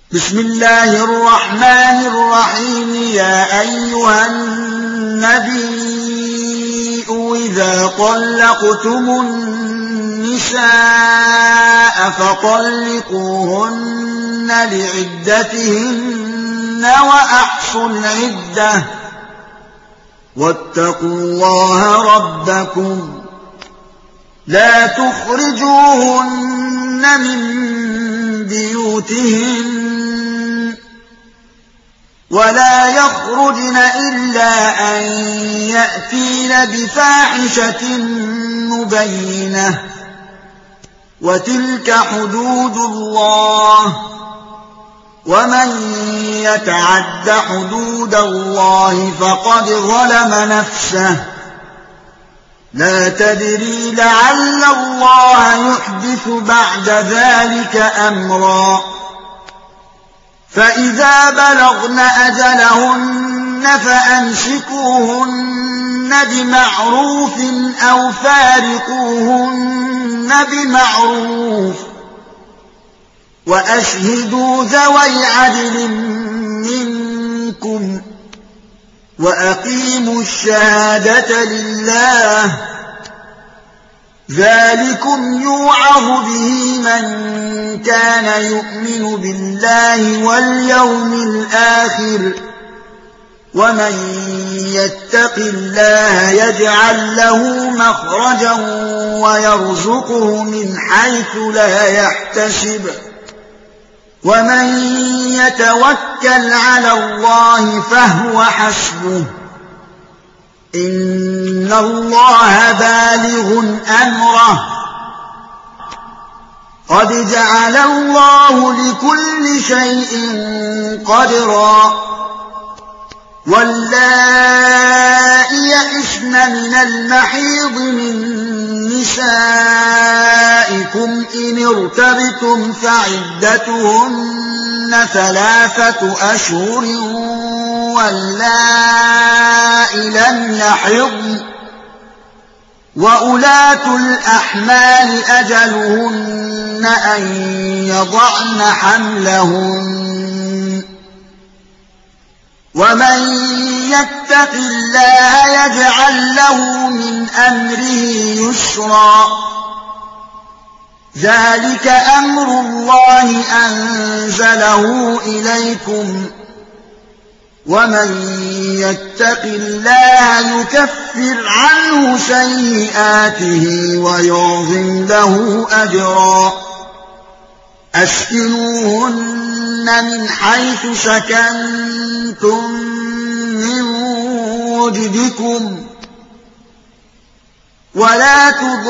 بسم الله الرحمن الرحيم. يا أيها النبي إذا طلقتم النساء فطلقوهن لعدتهن وأحصوا العدة واتقوا الله ربكم لا تخرجوهن من بيوتهن ولا يخرجن إلا أن يأتين بفاحشة مبينة وتلك حدود الله ومن يتعد حدود الله فقد ظلم نفسه لا تدري لعل الله يحدث بعد ذلك أمرا. فإذا بلغن أجلهن فأمسكوهن بمعروف أو فارقوهن بمعروف وأشهدوا ذوي عدل منكم وأقيموا الشهادة لله ذلكم يوعظ به من كان يؤمن بالله واليوم الآخر ومن يتق الله يجعل له مخرجا ويرزقه من حيث لا يحتسب ومن يتوكل على الله فهو حسبه إن الله بالغ أمره قد جعل الله لكل شيء قدرا. واللائي يئسن من المحيض من نسائكم إن ارتبتم فعدتهن 3 أشهر واللائي لم يحضن وأولاة الأحمال أجلهن أن يضعن حملهن ومن يتق الله يجعل له من أمره يسرا. ذلك أمر الله أنزله إليكم ومن يتق الله يكفر عنه سيئاته ويعظم له أجرا. أسكنوهن من حيث سكنتم من وجدكم ولا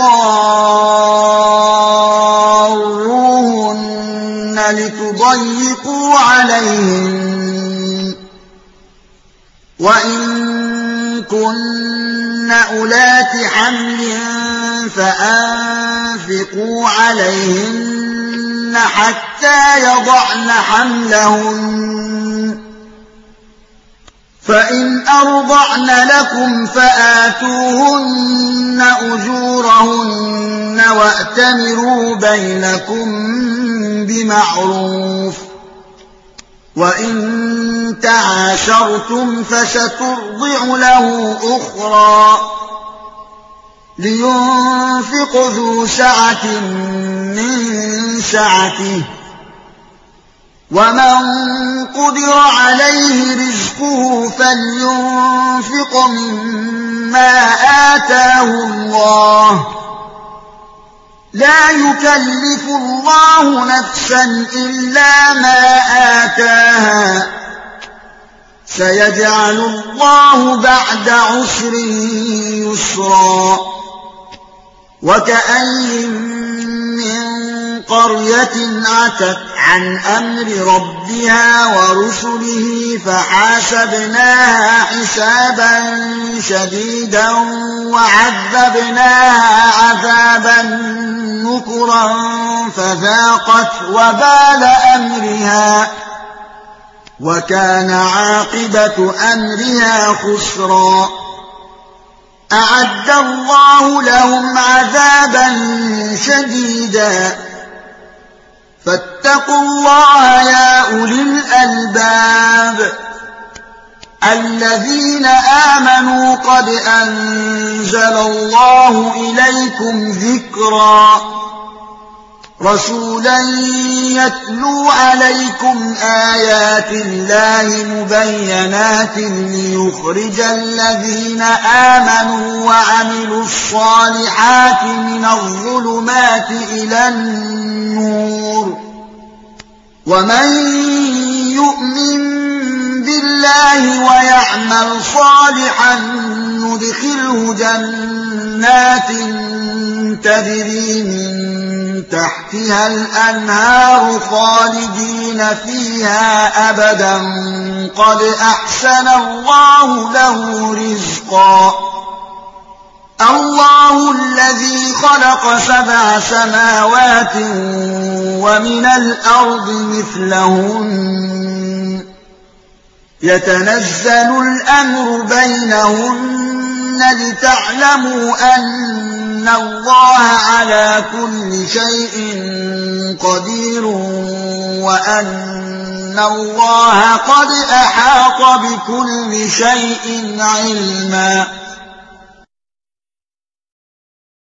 تضاروهن لتضيقوا عليهن وإن كن أولات حمل فأنفقوا عليهن حتى يضعن حملهن فإن أرضعن لكم فآتوهن أجورهن وأتمروا بينكم بمعروف وإن تعاشرتم فسترضع له أخرى لينفق ذو سعة من سعته ومن قدر عليه رزقه فلينفق مما آتاه الله لا يكلف الله نفسا إلا ما آتاها سيجعل الله بعد عسر يسرا. وكأين من قرية عتت عن أمر ربها ورسله فحاسبناها حسابا شديدا وعذبناها عذابا نكرا فذاقت وبال أمرها وكان عاقبة أمرها خسرا. أعد الله لهم عذابا شديدا فاتقوا الله يا أولي الألباب الذين آمنوا قد أنزل الله إليكم ذكرا رسولا يتلو عليكم آيات الله مبينات ليخرج الذين آمنوا وعملوا الصالحات من الظلمات إلى النور ومن يؤمن بالله ويعمل صالحا ندخله جنات تجري من تحتها الأنهار خالدين فيها أبدا قد أحسن الله له رزقا الله الذي خلق 7 سماوات ومن الأرض مثلهن يتنزل الأمر بينهن لتعلموا أن الله على كل شيء قدير وأن الله قد أحاط بكل شيء علما